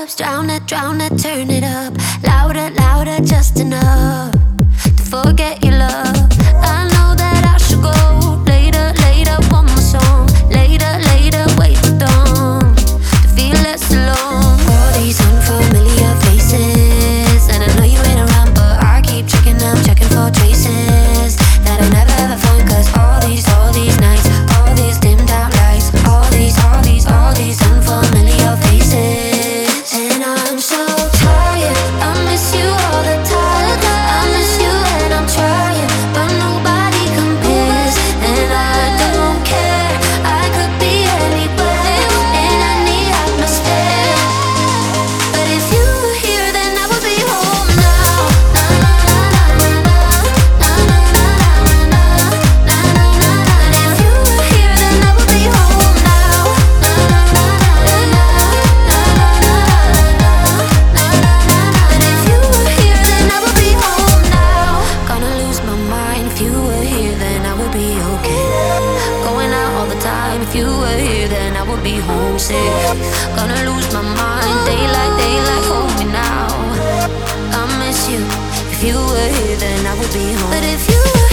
clubs, drown it, turn it up. Louder, louder, just enough to forget your love. I know that I should go later, later, one more song. Later, later, wait for dawn to feel less alone. All these unfamiliar faces, and I know you ain't around, but I keep checking them, checking for traces that I never ever find. Cause all these nights, all these dimmed out lights, all these unfamiliar faces. And I'm so tired, I miss you all the time. I miss you and I'm trying, but nobody compares. And I don't care, I could be anywhere, in any atmosphere. But if you were here, then I would be home now. Na na na na na na na na na na na na. And if you were here, then I would be home now. Na na na na na na na na na. And if you were here, then I would be home now. Gonna lose my mind. If you were here, then I would be okay. Going out all the time. If you were here, then I would be homesick. Gonna lose my mind. Daylight, daylight, hold me now. I miss you. If you were here, then I would be home. But if you were